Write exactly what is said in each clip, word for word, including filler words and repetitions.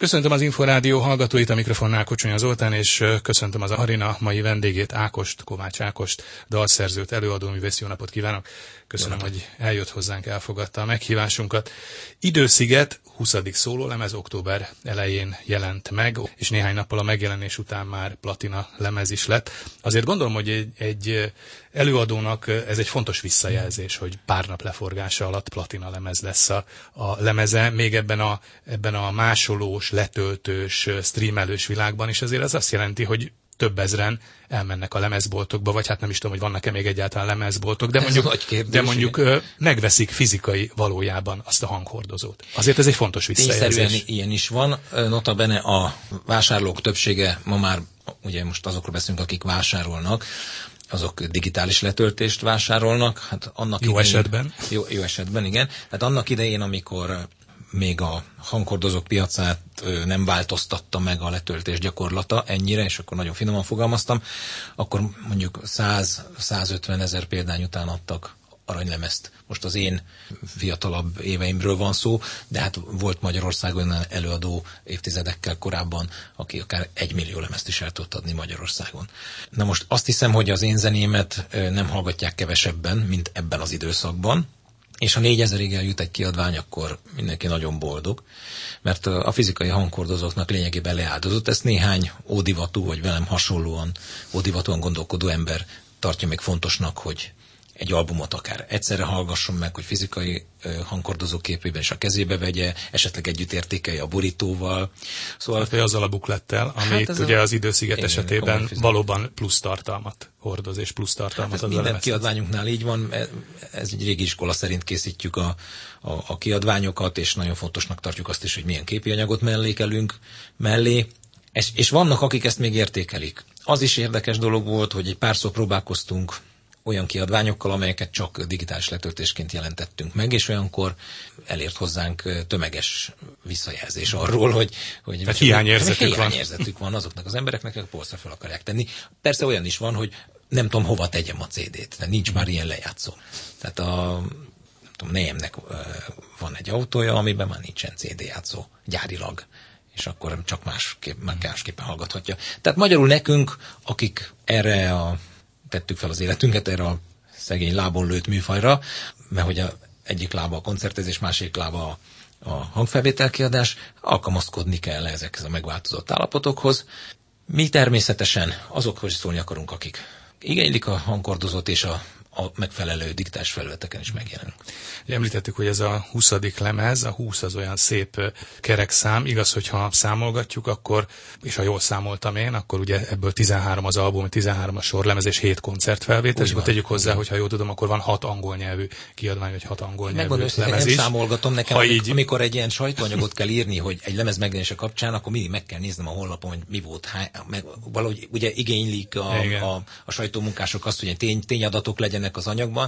Köszöntöm az Inforádió hallgatóit, a mikrofonnál Kocsonya Zoltán, és köszöntöm az Arina mai vendégét, Ákost, Kovács Ákost, dalszerzőt, előadóművészt. Jó napot kívánok! Köszönöm, hogy eljött hozzánk, elfogadta a meghívásunkat. Idősziget huszadik szólólemez október elején jelent meg, és néhány nappal a megjelenés után már platina lemez is lett. Azért gondolom, hogy egy, egy előadónak ez egy fontos visszajelzés, hogy pár nap leforgása alatt platina lemez lesz a, a lemeze, még ebben a, ebben a másolós, letöltős, streamelős világban is. Azért ez azt jelenti, hogy több ezren elmennek a lemezboltokba, vagy hát nem is tudom, hogy vannak-e még egyáltalán lemezboltok, de mondjuk, kérdés, de mondjuk megveszik fizikai valójában azt a hanghordozót. Azért ez egy fontos visszajelzés. Tényszerűen ilyen is van. Nota bene a vásárlók többsége ma már, ugye most azokról beszélünk, akik vásárolnak, azok digitális letöltést vásárolnak. Hát annak jó idején, esetben. Jó, jó esetben, igen. Hát annak idején, amikor még a hanghordozók piacát nem változtatta meg a letöltés gyakorlata ennyire, és akkor nagyon finoman fogalmaztam, akkor mondjuk száz-százötven ezer példány után adtak aranylemezt. Most az én fiatalabb éveimről van szó, de hát volt Magyarországon előadó évtizedekkel korábban, aki akár egy millió lemezt is el tudott adni Magyarországon. Na most azt hiszem, hogy az én zenémet nem hallgatják kevesebben, mint ebben az időszakban, és ha négyezerig eljut egy kiadvány, akkor mindenki nagyon boldog, mert a fizikai hanghordozóknak lényegében leáldozott. Ezt néhány ódivatú, vagy velem hasonlóan ódivatúan gondolkodó ember tartja még fontosnak, hogy egy albumot akár egyszerre hallgasson meg, hogy fizikai hanghordozó képében is a kezébe vegye, esetleg együtt értékelje a borítóval. Szóval hát, azzal a buklettel, amit hát ugye a, az Idősziget igen, esetében valóban plusz tartalmat hordoz, és plusz tartalmat hát az minden lemez. Kiadványunknál így van, ez egy régi iskola szerint készítjük a, a, a kiadványokat, és nagyon fontosnak tartjuk azt is, hogy milyen képi anyagot mellékelünk mellé, és, és vannak, akik ezt még értékelik. Az is érdekes dolog volt, hogy egy párszor próbálkoztunk olyan kiadványokkal, amelyeket csak digitális letöltésként jelentettünk meg, és olyankor elért hozzánk tömeges visszajelzés arról, hogy, hogy tehát hiányérzetük van. hiányérzetük van azoknak az embereknek, akik polcra fel akarják tenni. Persze olyan is van, hogy nem tudom, hova tegyem a cé dét, tehát nincs már ilyen lejátszó. Tehát a nem tudom, nejemnek van egy autója, amiben már nincsen cé dé játszó gyárilag, és akkor csak másképp, másképpen hallgathatja. Tehát magyarul nekünk, akik erre a tettük fel az életünket erre a szegény lábon lőtt műfajra, mert hogy a egyik lába a koncertezés, másik lába a, a hangfelvételkiadás, alkalmazkodni kell ezekhez a megváltozott állapotokhoz. Mi természetesen azokhoz is szólni akarunk, akik igénylik a hanghordozót, és a, a megfelelő digitális felületeken is megjelenünk. Említettük, hogy ez a huszadik lemez, a húsz az olyan szép kerek szám. Igaz, hogyha számolgatjuk, akkor, és ha jól számoltam én, akkor ugye ebből tizenhárom az album, tizenhárom a sorlemez és hét koncertfelvétel, és akkor tegyük hozzá, hogy ha jól tudom, akkor van hat angol nyelvű kiadvány, vagy hat angol nyelvű lemez nem is. Számolgatom nekem, amikor, így... amikor egy ilyen sajtóanyagot kell írni, hogy egy lemez megjelenése kapcsán, akkor mindig meg kell néznem a honlapon, hogy mi volt, hány, meg valahogy ugye igénylik a, a, a sajtómunkások azt, hogy tény, tényadatok legyenek az anyagban.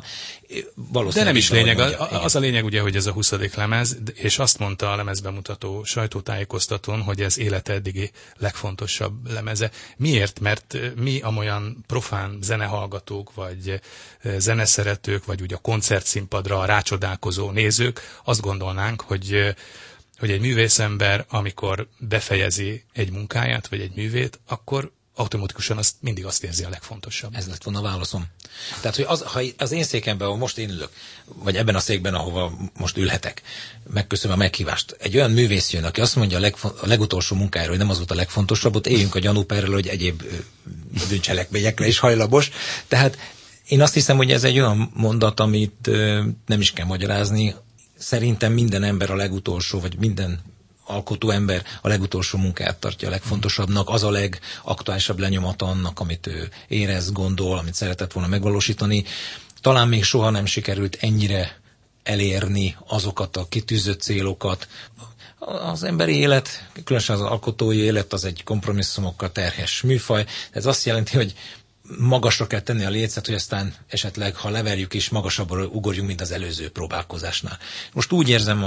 De nem is lényeg. A, az a lényeg ugye, hogy ez a huszadik lemez, és azt mondta a lemezbemutató sajtótájékoztatón, hogy ez élete eddigi legfontosabb lemeze. Miért? Mert mi amolyan profán zenehallgatók, vagy zeneszeretők, vagy ugye a koncertszínpadra rácsodálkozó nézők azt gondolnánk, hogy hogy egy művészember, amikor befejezi egy munkáját, vagy egy művét, akkor automatikusan azt, mindig azt érzi a legfontosabb. Ez lett volna a válaszom. Tehát, hogy az, ha az én székemben, ahol most én ülök, vagy ebben a székben, ahova most ülhetek, megköszönöm a meghívást, egy olyan művész jön, aki azt mondja a, legfo- a legutolsó munkájáról, hogy nem az volt a legfontosabb, ott éljünk a gyanúperrel, hogy egyéb bűncselekményekre is hajlamos. Tehát én azt hiszem, hogy ez egy olyan mondat, amit nem is kell magyarázni. Szerintem minden ember a legutolsó, vagy minden alkotó ember a legutolsó munkáját tartja a legfontosabbnak, az a legaktuálisabb lenyomata annak, amit ő érez, gondol, amit szeretett volna megvalósítani. Talán még soha nem sikerült ennyire elérni azokat a kitűzött célokat. Az emberi élet, különösen az alkotói élet, az egy kompromisszumokkal terhes műfaj. Ez azt jelenti, hogy magasra kell tenni a lécet, hogy aztán esetleg, ha leverjük is, magasabbra ugorjunk, mint az előző próbálkozásnál. Most úgy érzem a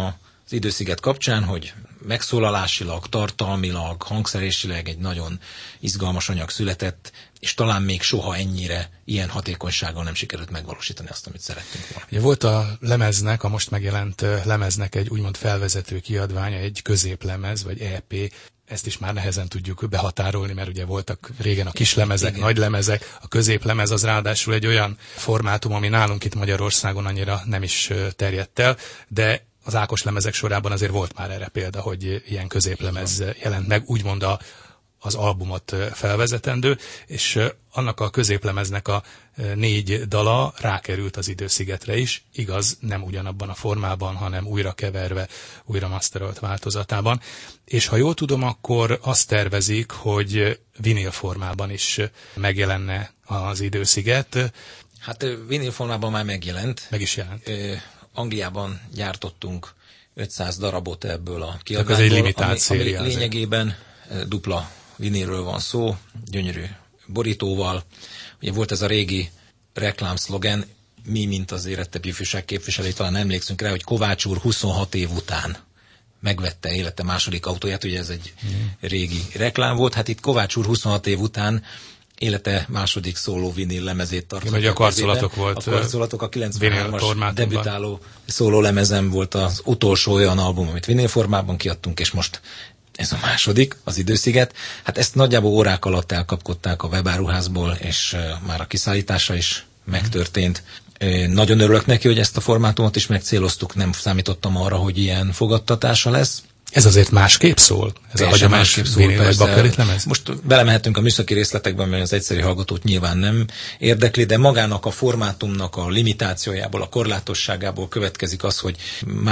az Idősziget kapcsán, hogy megszólalásilag, tartalmilag, hangszerésileg egy nagyon izgalmas anyag született, és talán még soha ennyire ilyen hatékonysággal nem sikerült megvalósítani azt, amit szerettünk volna. Ja, volt a lemeznek, a most megjelent lemeznek egy úgymond felvezető kiadványa, egy középlemez, vagy é pé. Ezt is már nehezen tudjuk behatárolni, mert ugye voltak régen a kislemezek, nagy lemezek, a középlemez az ráadásul egy olyan formátum, ami nálunk itt Magyarországon annyira nem is terjedt el, de az Ákos lemezek sorában azért volt már erre példa, hogy ilyen középlemez jelent meg, úgymond a, az albumot felvezetendő, és annak a középlemeznek a négy dala rákerült az Időszigetre is, igaz, nem ugyanabban a formában, hanem újra keverve, újra masterolt változatában. És ha jól tudom, akkor azt tervezik, hogy vinil formában is megjelenne az Idősziget. Hát vinil formában már megjelent. Meg is jelent. Angliában gyártottunk ötszáz darabot ebből a kiadványból. Ez egy limitált ami, széria. Ami lényegében dupla vinilről van szó, gyönyörű borítóval. Ugye volt ez a régi reklámszlogen, mi, mint az érettebb ifjúság képviselői, talán emlékszünk rá, hogy Kovács úr huszonhat év után megvette élete második autóját, ugye ez egy mm. régi reklám volt. Hát itt Kovács úr huszonhat év után élete második szóló vinil lemezét tartott. Igen, a karcolatok volt. A karcolatok a kilencvenhármas debütáló szóló lemezem volt az utolsó olyan album, amit vinil formában kiadtunk, és most ez a második, az Idősziget. Hát ezt nagyjából órák alatt elkapkodták a webáruházból, és már a kiszállítása is megtörtént. Nagyon örülök neki, hogy ezt a formátumot is megcéloztuk, nem számítottam arra, hogy ilyen fogadtatása lesz. Ez azért másképp szól? Ez a hagyományos vinil vagy bakelit lemez? Most belemehetünk a műszaki részletekben, mert az egyszerű hallgatót nyilván nem érdekli, de magának a formátumnak a limitációjából, a korlátosságából következik az, hogy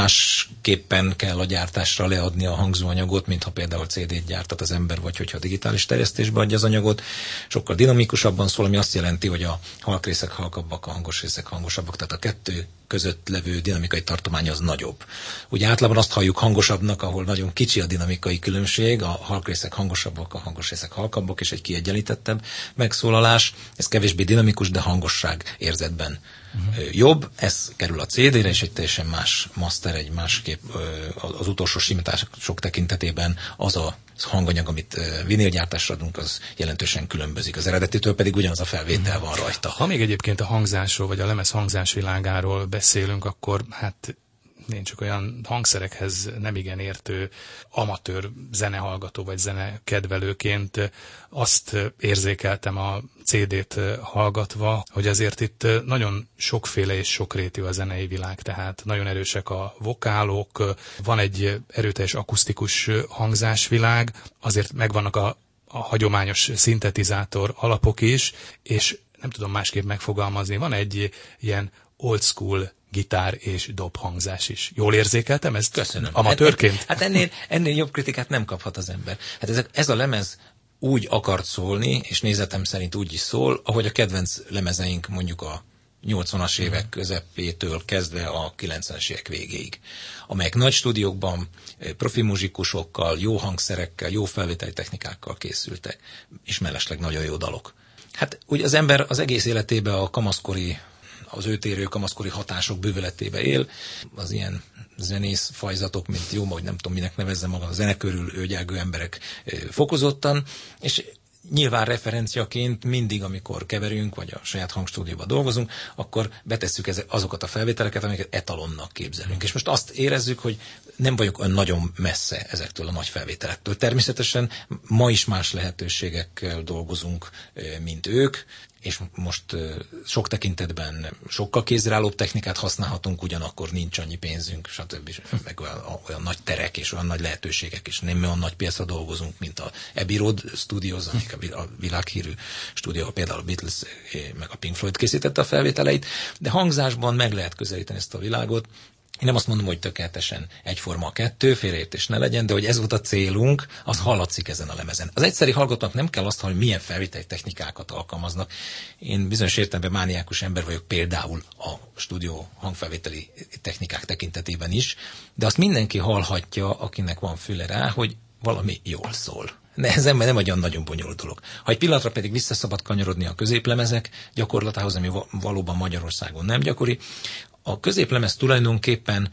másképpen kell a gyártásra leadni a hangzóanyagot, mint ha például cé dét gyártat az ember, vagy hogyha digitális terjesztésbe adja az anyagot. Sokkal dinamikusabban szól, ami azt jelenti, hogy a halkrészek halkabbak, a hangos részek hangosabbak, tehát a kettő között levő dinamikai tartomány az nagyobb. Ugye általában azt halljuk hangosabbnak, ahol nagyon kicsi a dinamikai különbség, a halkrészek hangosabbak, a hangos részek halkabbak, és egy kiegyenlítettebb megszólalás. Ez kevésbé dinamikus, de hangosság érzetben uh-huh. jobb. Ez kerül a cé dére, és egy teljesen más master, egy másképp az utolsó simítások tekintetében az a hanganyag, amit vinilgyártásra adunk, az jelentősen különbözik. Az eredetitől pedig ugyanaz a felvétel van rajta. Ha még egyébként a hangzásról, vagy a lemez hangzásvilágáról beszélünk, akkor hát én csak olyan hangszerekhez nem igen értő amatőr zenehallgató vagy zenekedvelőként azt érzékeltem a cé dét hallgatva, hogy azért itt nagyon sokféle és sokrétű a zenei világ, tehát nagyon erősek a vokálok, van egy erőteljes akusztikus hangzásvilág, azért megvannak a, a hagyományos szintetizátor alapok is, és nem tudom másképp megfogalmazni, van egy ilyen old school gitár és dobhangzás is. Jól érzékeltem ezt? Köszönöm. Amatőrként? Hát ennél, ennél jobb kritikát nem kaphat az ember. Hát ez, ez a lemez úgy akart szólni, és nézetem szerint úgy is szól, ahogy a kedvenc lemezeink mondjuk a nyolcvanas évek közepétől kezdve a kilencvenes évek végéig, amelyek nagy stúdiókban profi muzsikusokkal, jó hangszerekkel, jó felvételi technikákkal készültek, és mellesleg nagyon jó dalok. Hát úgy az ember az egész életében a kamaszkori az őt érő kamaszkori hatások bővületébe él, az ilyen zenész fajzatok, mint jó, hogy nem tudom, minek nevezzem magam, a zene körül őgyelgő emberek fokozottan, és nyilván referenciaként mindig, amikor keverünk, vagy a saját hangstúdióban dolgozunk, akkor betesszük azokat a felvételeket, amiket etalonnak képzelünk. És most azt érezzük, hogy nem vagyunk olyan nagyon messze ezektől a nagy felvételektől. Természetesen ma is más lehetőségekkel dolgozunk, mint ők, és most sok tekintetben sokkal kézreállóbb technikát használhatunk, ugyanakkor nincs annyi pénzünk, stb. Meg olyan, olyan nagy terek és olyan nagy lehetőségek, és nem olyan nagy piacra dolgozunk, mint a Abbey Road Studios, amik a világhírű stúdió, például a Beatles meg a Pink Floyd készítette a felvételeit, de hangzásban meg lehet közelíteni ezt a világot. Én nem azt mondom, hogy tökéletesen egyforma a kettő, félreértés ne legyen, de hogy ez volt a célunk, az hallatszik ezen a lemezen. Az egyszeri hallgatónak nem kell azt hallani, milyen felvételi technikákat alkalmaznak. Én bizonyos értelemben mániákus ember vagyok például a stúdió hangfelvételi technikák tekintetében is, de azt mindenki hallhatja, akinek van füle rá, hogy valami jól szól. De ez nem olyan nagyon bonyolult dolog. Ha egy pillanatra pedig visszaszabad kanyarodni a középlemezek gyakorlatához, ami valóban Magyarországon nem gyakori, a középlemez tulajdonképpen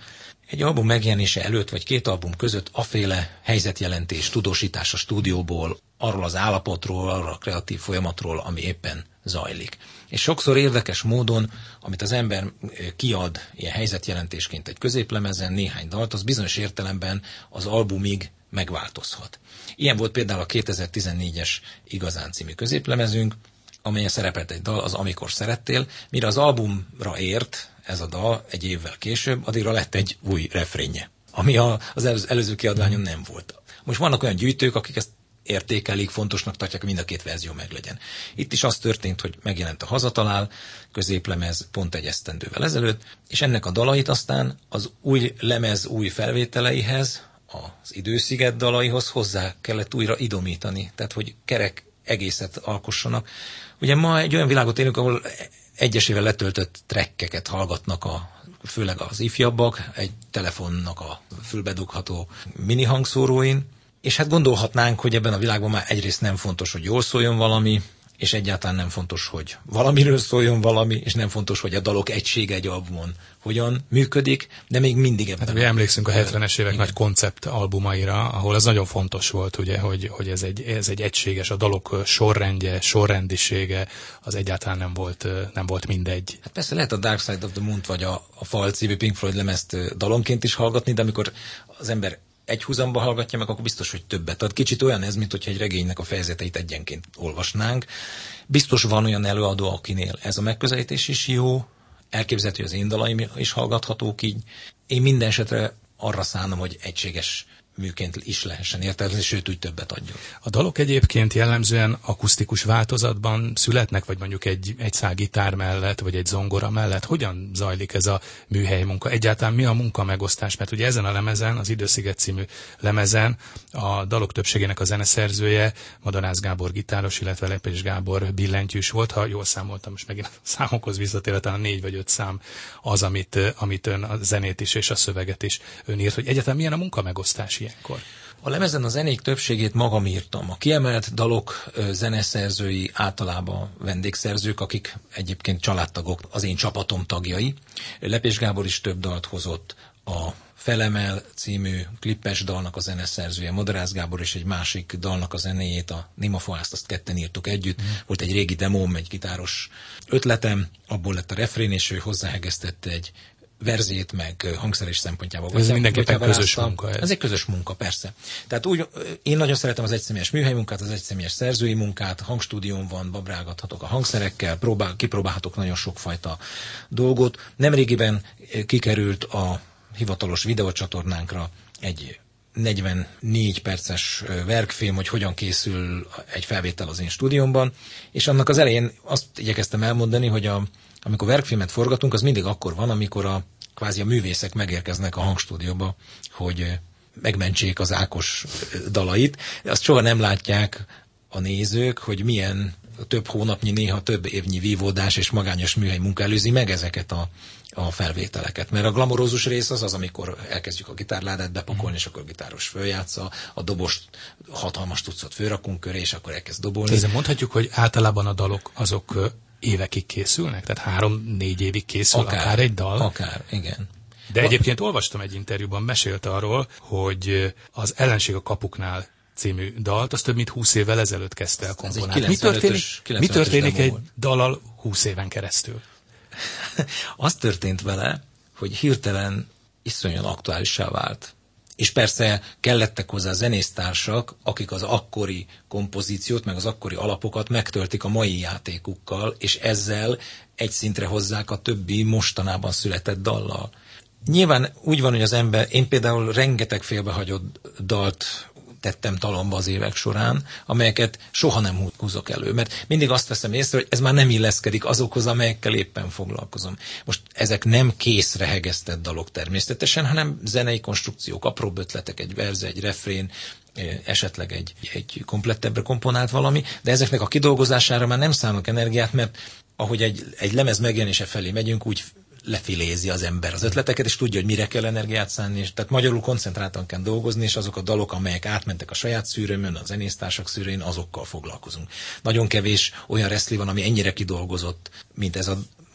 egy album megjelenése előtt, vagy két album között aféle helyzetjelentés, tudósítás a stúdióból, arról az állapotról, arról a kreatív folyamatról, ami éppen zajlik. És sokszor érdekes módon, amit az ember kiad ilyen helyzetjelentésként egy középlemezen, néhány dalt, az bizonyos értelemben az albumig megváltozhat. Ilyen volt például a kétezer-tizennégyes Igazán című középlemezünk, amelyen szerepelt egy dal, az Amikor szerettél, mire az albumra ért ez a dal egy évvel később, addigra lett egy új refrénje, ami az előző kiadványon nem volt. Most vannak olyan gyűjtők, akik ezt értékelik, fontosnak tartják, hogy mind a két verzió meglegyen. Itt is az történt, hogy megjelent a Hazatalál középlemez pont egy esztendővel ezelőtt, és ennek a dalait aztán az új lemez új felvételeihez, az Idősziget dalaihoz hozzá kellett újra idomítani, tehát hogy kerek egészet alkossanak. Ugye ma egy olyan világot élünk, ahol egyesével letöltött trekkeket hallgatnak a, főleg az ifjabbak, egy telefonnak a fülbedugható mini hangszóróin, és hát gondolhatnánk, hogy ebben a világban már egyrészt nem fontos, hogy jól szóljon valami, és egyáltalán nem fontos, hogy valamiről szóljon valami, és nem fontos, hogy a dalok egysége egy albumon hogyan működik, de még mindig ebben. Hát, ugye emlékszünk a hetvenes évek igen. nagy koncept albumaira, ahol az nagyon fontos volt, ugye, hogy, hogy ez, egy, ez egy egységes, a dalok sorrendje, sorrendisége, az egyáltalán nem volt, nem volt mindegy. Hát persze lehet a Dark Side of the Moon-t, vagy a, a Fall című Pink Floyd lemezt dalonként is hallgatni, de amikor az ember egy húzamba hallgatja meg, akkor biztos, hogy többet ad. Kicsit olyan ez, mint hogyha egy regénynek a fejezeteit egyenként olvasnánk. Biztos van olyan előadó, akinél ez a megközelítés is jó, elképzelhető, hogy az én dalaim is hallgathatók így. Én minden esetre arra szánom, hogy egységes műként is lehessen értelmezni, sőt, úgy többet adjon. A dalok egyébként jellemzően akusztikus változatban születnek, vagy mondjuk egy, egy szál gitár mellett, vagy egy zongora mellett? Hogyan zajlik ez a műhely munka? Egyáltalán mi a munka megosztás? Mert ugye ezen a lemezen, az Idősziget című lemezen a dalok többségének a zeneszerzője Madarász Gábor gitáros, illetve Lepés Gábor billentyűs volt. Ha jól számoltam, most megint a számokhoz visszatérve, talán négy vagy öt szám az, amit, amit ön a zenét is és a szöveget is ön írt. Hogy egyáltalán milyen a munka megosztás ilyenkor? A lemezen a zenék többségét magam írtam. A kiemelt dalok zeneszerzői általában vendégszerzők, akik egyébként családtagok, az én csapatom tagjai. Lepés Gábor is több dalt hozott. A Felemel című klippes dalnak a zeneszerzője, Madarász Gábor és egy másik dalnak a zenéjét, a Némafoászt, azt ketten írtuk együtt. Mm. Volt egy régi demóm, egy gitáros ötletem, abból lett a refrén, és ő hozzáhegesztette egy verzét, meg hangszerés szempontjából. Ez mindenképpen közös munka. Ez. ez egy közös munka, persze. Tehát úgy, én nagyon szeretem az egyszemélyes műhely munkát, az egyszemélyes szerzői munkát, hangstúdión van, babrálgathatok a hangszerekkel, próbál, kipróbálhatok nagyon sokfajta dolgot. Nemrégiben kikerült a hivatalos videócsatornánkra egy negyvennégy perces verkfilm, hogy hogyan készül egy felvétel az én stúdiómban, és annak az elején azt igyekeztem elmondani, hogy a, amikor verkfilmet forgatunk, az mindig akkor van, amikor a kvázi a művészek megérkeznek a hangstúdióba, hogy megmentsék az Ákos dalait. Azt soha nem látják a nézők, hogy milyen több hónapnyi, néha több évnyi vívódás és magányos műhely munka előzi meg ezeket a, a felvételeket. Mert a glamorózus rész az az, amikor elkezdjük a gitárládát bepakolni, és akkor a gitáros följátsza, a dobost hatalmas tucat fölrakunk köré, és akkor elkezd dobolni. Ezzel mondhatjuk, hogy általában a dalok azok évekig készülnek? Tehát három-négy évig készül akár, akár egy dal? Akár, igen. De egyébként olvastam egy interjúban, mesélt arról, hogy az Ellenség a kapuknál című dalt, az több mint húsz évvel ezelőtt kezdte el komponálni. Mi történik, mi történik egy dallal húsz éven keresztül? Az történt vele, hogy hirtelen iszonyan aktuálissá vált. És persze kellettek hozzá zenésztársak, akik az akkori kompozíciót, meg az akkori alapokat megtöltik a mai játékukkal, és ezzel egy szintre hozzák a többi mostanában született dallal. Nyilván úgy van, hogy az ember, én például rengeteg félbehagyott dalt tettem talomba az évek során, amelyeket soha nem húzok elő, mert mindig azt veszem észre, hogy ez már nem illeszkedik azokhoz, amelyekkel éppen foglalkozom. Most ezek nem készre hegesztett dalok természetesen, hanem zenei konstrukciók, apróbb ötletek, egy verze, egy refrén, esetleg egy, egy komplettebbre komponált valami, de ezeknek a kidolgozására már nem szánok energiát, mert ahogy egy, egy lemez megjelenése felé megyünk, úgy lefilézi az ember az ötleteket, és tudja, hogy mire kell energiát szánni, és tehát magyarul koncentráltan kell dolgozni, és azok a dalok, amelyek átmentek a saját szűrőmön, a zenésztársak szűrőin, azokkal foglalkozunk. Nagyon kevés olyan reszli van, ami ennyire kidolgozott, mint ez a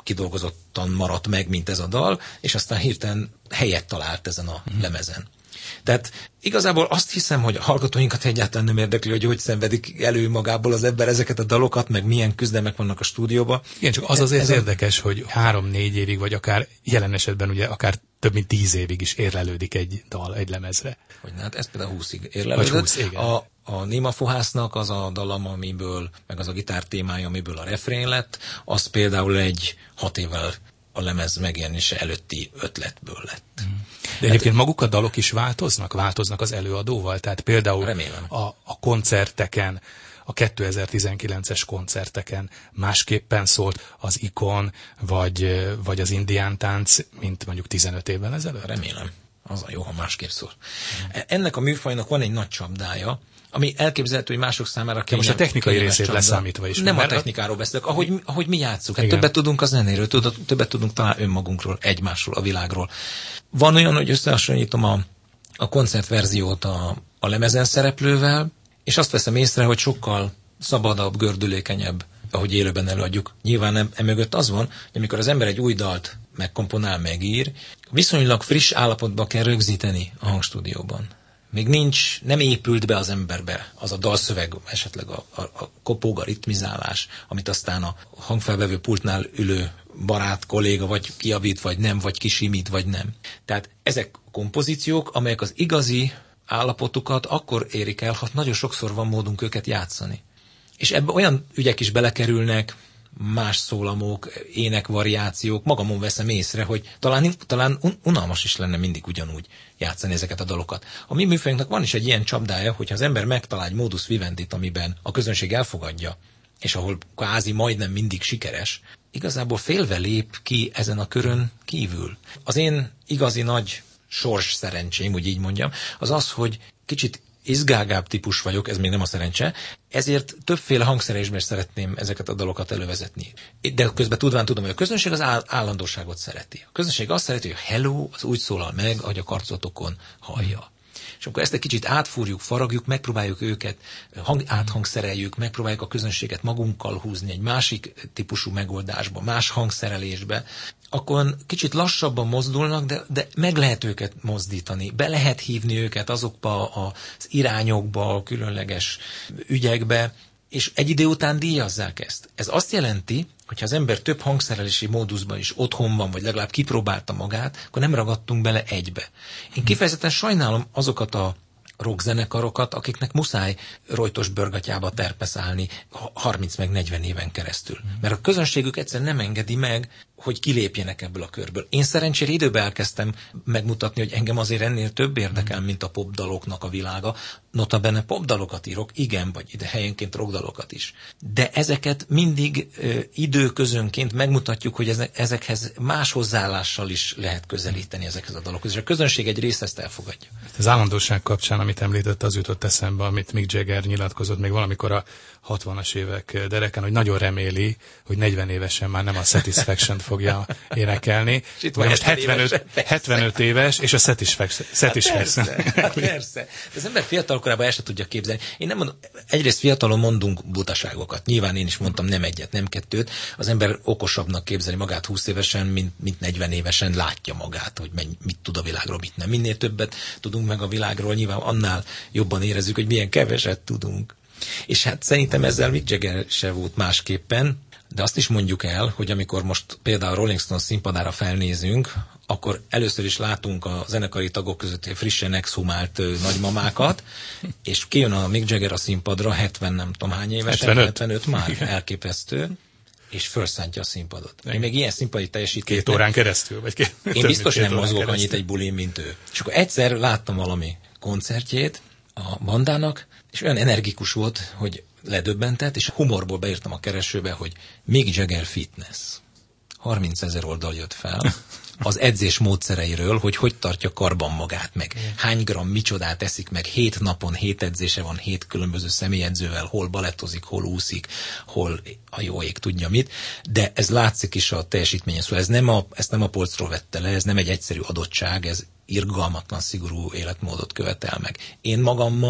kidolgozottan maradt meg, mint ez a dal, és aztán hirtelen helyet talált ezen a mm. lemezen. Tehát igazából azt hiszem, hogy a hallgatóinkat egyáltalán nem érdekli, hogy hogy szenvedik elő magából az ember ezeket a dalokat, meg milyen küzdelmek vannak a stúdióban. Igen, csak az azért ez érdekes, a... hogy három-négy évig, vagy akár jelen esetben ugye akár több mint tíz évig is érlelődik egy dal, egy lemezre. Hogy hát ez például húszig érlelődött. húsz, igen. A, a Néma Fohásznak az a dalam, amiből, meg az a gitár témája, amiből a refrén lett, az például egy hat évvel a lemez megjelenése előtti ötletből lett. Mm. De egyébként maguk a dalok is változnak? Változnak az előadóval? Tehát például a, a koncerteken, a kétezer-tizenkilences koncerteken másképpen szólt az Ikon, vagy, vagy az indián tánc, mint mondjuk tizenöt évvel ezelőtt? Remélem. Az a jó, ha másképp szól. Mm. Ennek a műfajnak van egy nagy csapdája, ami elképzelhető, hogy mások számára kényelmes. Most a technikai részét leszámítva is. Nem a technikáról beszélek, ahogy, ahogy mi játszunk. Hát többet tudunk a zenéről, többet tudunk talán önmagunkról, egymásról, a világról. Van olyan, hogy összehasonlítom a, a koncertverziót a, a lemezen szereplővel, és azt veszem észre, hogy sokkal szabadabb, gördülékenyebb, ahogy élőben előadjuk. Nyilván emögött az van, hogy amikor az ember egy új dalt megkomponál, megír, viszonylag friss állapotba kell rögzíteni a hangstúdióban. Még nincs, nem épült be az emberbe az a dalszöveg, esetleg a, a, a kopóg, a ritmizálás, amit aztán a hangfelvevő pultnál ülő barát, kolléga vagy kijavít, vagy nem, vagy kisimít, vagy nem. Tehát ezek kompozíciók, amelyek az igazi állapotukat akkor érik el, ha nagyon sokszor van módunk őket játszani. És ebbe olyan ügyek is belekerülnek, más szólamok, énekvariációk, magamon veszem észre, hogy talán, talán unalmas is lenne mindig ugyanúgy játszani ezeket a dalokat. A mi műfajunknak van is egy ilyen csapdája, hogyha az ember megtalál egy modus vivendit, amiben a közönség elfogadja, és ahol kvázi majdnem mindig sikeres, igazából félve lép ki ezen a körön kívül. Az én igazi nagy sors szerencsém, úgy így mondjam, az az, hogy kicsit izgágább típus vagyok, ez még nem a szerencse, ezért többféle hangszerelésben szeretném ezeket a dalokat elővezetni. De közben tudván tudom, hogy a közönség az áll- állandóságot szereti. A közönség azt szereti, hogy a hello, az úgy szólal meg, ahogy a karcotokon hallja. És akkor ezt egy kicsit átfúrjuk, faragjuk, megpróbáljuk őket, hang, áthangszereljük, megpróbáljuk a közönséget magunkkal húzni egy másik típusú megoldásba, más hangszerelésbe, akkor kicsit lassabban mozdulnak, de, de meg lehet őket mozdítani, be lehet hívni őket azokba az irányokba, a különleges ügyekbe, és egy idő után díjazzák ezt. Ez azt jelenti, hogyha az ember több hangszerelési módusban is otthon van, vagy legalább kipróbálta magát, akkor nem ragadtunk bele egybe. Én kifejezetten sajnálom azokat a rockzenekarokat, akiknek muszáj rojtos bőrgatyába terpeszálni harminc meg negyven éven keresztül. Mert a közönségük egyszerűen nem engedi meg, hogy kilépjenek ebből a körből. Én szerencsére időben elkezdtem megmutatni, hogy engem azért ennél több érdekel, mint a popdaloknak a világa. Notabene popdalokat írok, igen, vagy ide helyenként rockdalokat is. De ezeket mindig ö, időközönként megmutatjuk, hogy ezek, ezekhez más hozzáállással is lehet közelíteni ezekhez a dalokhoz. És a közönség egy része ezt elfogadja. Az állandóság kapcsán, amit említett, az jutott eszembe, amit Mick Jagger nyilatkozott még valamikor a hatvanas évek dereken, hogy nagyon reméli, hogy negyven évesen már nem a Satisfaction fogja énekelni. Most hetvenöt, hetvenöt éves, és a Satisfaction. Hát persze, hát persze. De az ember fiatal korában el se tudja képzelni. Én nem mondom, egyrészt fiatalon mondunk butaságokat. Nyilván én is mondtam nem egyet, nem kettőt. Az ember okosabbnak képzeli magát húsz évesen, mint, mint negyven évesen látja magát, hogy menny, mit tud a világról, mit nem. Minél többet tudunk meg a világról, nyilván annál jobban érezzük, hogy milyen keveset tudunk. És hát szerintem ezzel Mick Jagger se volt másképpen, de azt is mondjuk el, hogy amikor most például Rolling Stones színpadára felnézünk, akkor először is látunk a zenekari tagok között frissen exhumált nagymamákat, és kijön a Mick Jagger a színpadra, hetven nem tudom hány évesen, hetvenöt, hetvenöt már, igen. Elképesztő, és felszántja a színpadot. Igen. Én még ilyen színpadi teljesítményt... Két órán keresztül? Vagy két, én biztos nem mozgok annyit egy bulin, mint ő. És akkor egyszer láttam valami koncertjét a bandának, és olyan energikus volt, hogy ledöbbentett, és humorból beírtam a keresőbe, hogy Mick Jagger Fitness. harmincezer oldal jött fel az edzés módszereiről, hogy hogy tartja karban magát, meg hány gram micsodát eszik, meg hét napon hét edzése van, hét különböző személyedzővel, hol balettozik, hol úszik, hol a jó ég tudja mit, de ez látszik is a teljesítményen, szóval ez nem a, ezt nem a polcról vette le, ez nem egy egyszerű adottság, ez irgalmatlan, szigorú életmódot követel meg. Én magammal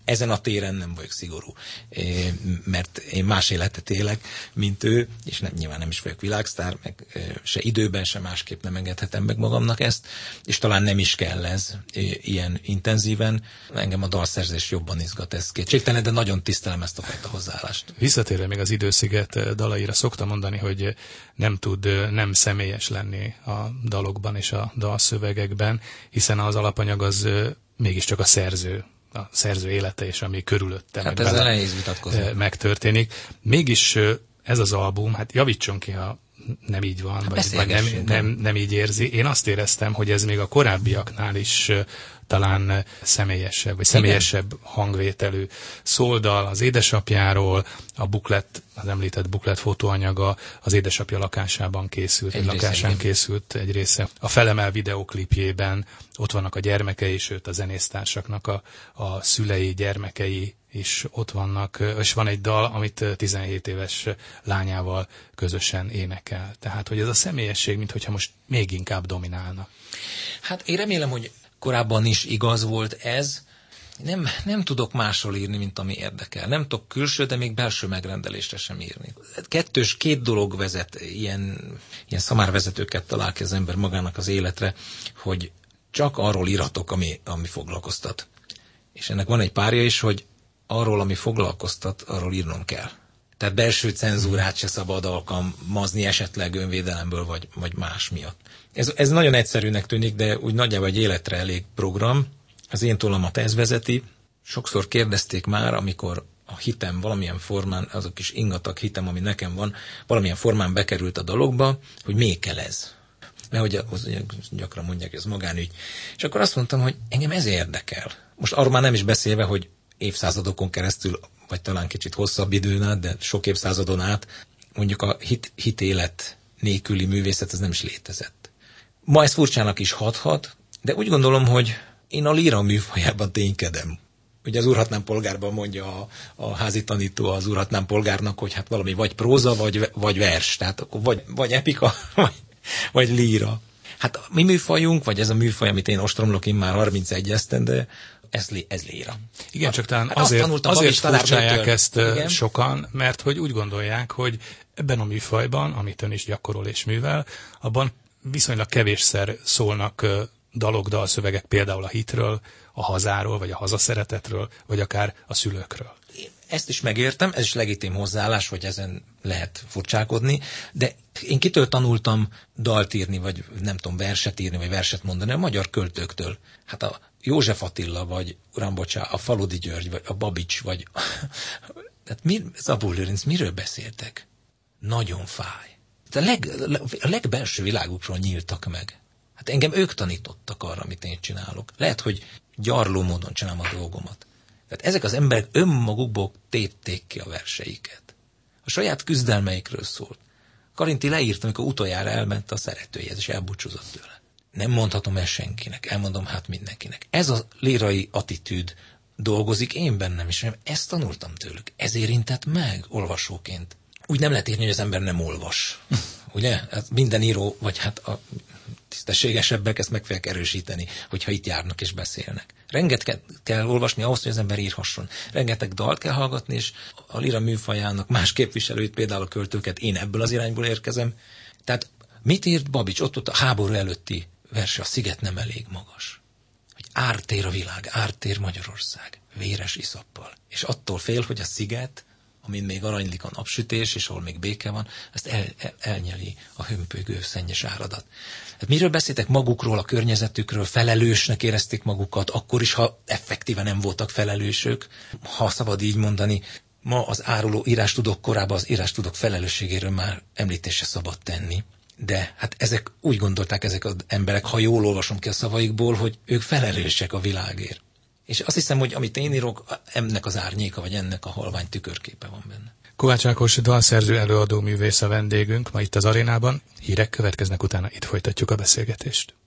Ezen a téren nem vagyok szigorú, mert én más életet élek, mint ő, és nem, nyilván nem is vagyok világsztár, meg se időben, se másképp nem engedhetem meg magamnak ezt, és talán nem is kell ez ilyen intenzíven. Engem a dalszerzés jobban izgat, ez kétségtelen, de nagyon tisztelem ezt a fajta hozzáállást. Visszatérve még az Idősziget dalaira, szoktam mondani, hogy nem tud nem személyes lenni a dalokban és a dalszövegekben, hiszen az alapanyag az mégiscsak a szerző, a szerző élete és ami körülötte hát meg ezzel nehéz vitatkozni. Megtörténik. Mégis ez az album, hát javítson ki, ha nem így van, hát vagy, vagy nem, nem, nem így érzi. Én azt éreztem, hogy ez még a korábbiaknál is talán személyesebb, vagy személyesebb igen. hangvételű. Szóldal az édesapjáról, a buklet, az említett buklet fotóanyaga az édesapja lakásában készült, egy lakásán része, készült egy része. A Felemel videoklipjében ott vannak a gyermekei, sőt a zenésztársaknak a, a szülei, gyermekei is ott vannak, és van egy dal, amit tizenhét éves lányával közösen énekel. Tehát, hogy ez a személyesség, mintha most még inkább dominálna. Hát én remélem, hogy korábban is igaz volt ez. Nem, nem tudok másról írni, mint ami érdekel. Nem tudok külső, de még belső megrendelésre sem írni. Kettős, két dolog vezet, ilyen, ilyen szamárvezetőket talál ki az ember magának az életre, hogy csak arról írhatok, ami, ami foglalkoztat. És ennek van egy párja is, hogy arról, ami foglalkoztat, arról írnom kell. Tehát belső cenzúrát se szabad alkalmazni esetleg önvédelemből, vagy, vagy más miatt. Ez, ez nagyon egyszerűnek tűnik, de úgy nagyjából egy életre elég program. Az én tollamat ez vezeti. Sokszor kérdezték már, amikor a hitem valamilyen formán, az a kis ingatag hitem, ami nekem van, valamilyen formán bekerült a dologba, hogy még kell ez. Mert hogy az, gyakran mondják, hogy ez magánügy. És akkor azt mondtam, hogy engem ez érdekel. Most arról már nem is beszélve, hogy évszázadokon keresztül, vagy talán kicsit hosszabb időn át, de sok évszázadon át, mondjuk a hit, hitélet nélküli művészet, ez nem is létezett. Ma ez furcsának is hathat, de úgy gondolom, hogy én a líra műfajában ténykedem. Ugye az Úrhatnám polgárban mondja a, a házi tanító az Úrhatnám polgárnak, hogy hát valami vagy próza, vagy, vagy vers, tehát akkor vagy, vagy epika, vagy, vagy líra. Hát a mi műfajunk, vagy ez a műfaj, amit én ostromlok immár harmincegy esztendő, Ez, ez líra. Igen, csak talán hát azért, azért furcsálják ezt igen. sokan, mert hogy úgy gondolják, hogy ebben a műfajban, amit ön is gyakorol és művel, abban viszonylag kevésszer szólnak dalok, dalszövegek például a hitről, a hazáról, vagy a hazaszeretetről, vagy akár a szülőkről. Ezt is megértem, ez is legitim hozzáállás, hogy ezen lehet furcsálkodni, de én kitől tanultam dalt írni, vagy nem tudom, verset írni, vagy verset mondani, a magyar költőktől. Hát a József Attila, vagy uram, bocsá, a Faludi György, vagy a Babics, vagy... Tehát mi, Zabó Lőrinc, miről beszéltek? Nagyon fáj. A, leg, a legbelső világukról nyíltak meg. Hát engem ők tanítottak arra, amit én csinálok. Lehet, hogy gyarló módon csinálom a dolgomat. Tehát ezek az emberek önmagukból tépték ki a verseiket. A saját küzdelmeikről szólt. Karinti leírt, amikor utoljára elment a szeretőjéhez, és elbúcsúzott tőle. Nem mondhatom el senkinek, elmondom hát mindenkinek. Ez a lírai attitűd dolgozik én bennem is, mert ezt tanultam tőlük. Ez érintett meg olvasóként. Úgy nem lehet írni, hogy az ember nem olvas. Ugye? Hát minden író, vagy hát a tisztességesebbek ezt meg fogják erősíteni, hogyha itt járnak és beszélnek. Rengeteg kell olvasni ahhoz, hogy az ember írhasson. Rengeteg dalt kell hallgatni, és a líra műfajának más képviselőit, például a költőket, én ebből az irányból érkezem. Tehát mit írt Babics? Ott, ott a háború előtti verse, a sziget nem elég magas. Hogy ártér a világ, ártér Magyarország, véres iszappal. És attól fél, hogy a sziget, amin még aranylik a napsütés, és ahol még béke van, ezt el, el, elnyeli a hömpögő szennyes áradat. Hát miről beszéltek magukról, a környezetükről, felelősnek érezték magukat, akkor is, ha effektíve nem voltak felelősök, ha szabad így mondani. Ma az áruló írástudók korában az írástudók felelősségéről már említésre szabad tenni. De hát ezek úgy gondolták ezek az emberek, ha jól olvasom ki a szavaikból, hogy ők felelősek a világért. És azt hiszem, hogy amit én írok, ennek az árnyéka, vagy ennek a halvány tükörképe van benne. Kovács Ákos dalszerző, előadó művész a vendégünk ma itt az arénában. Hírek következnek, utána itt folytatjuk a beszélgetést.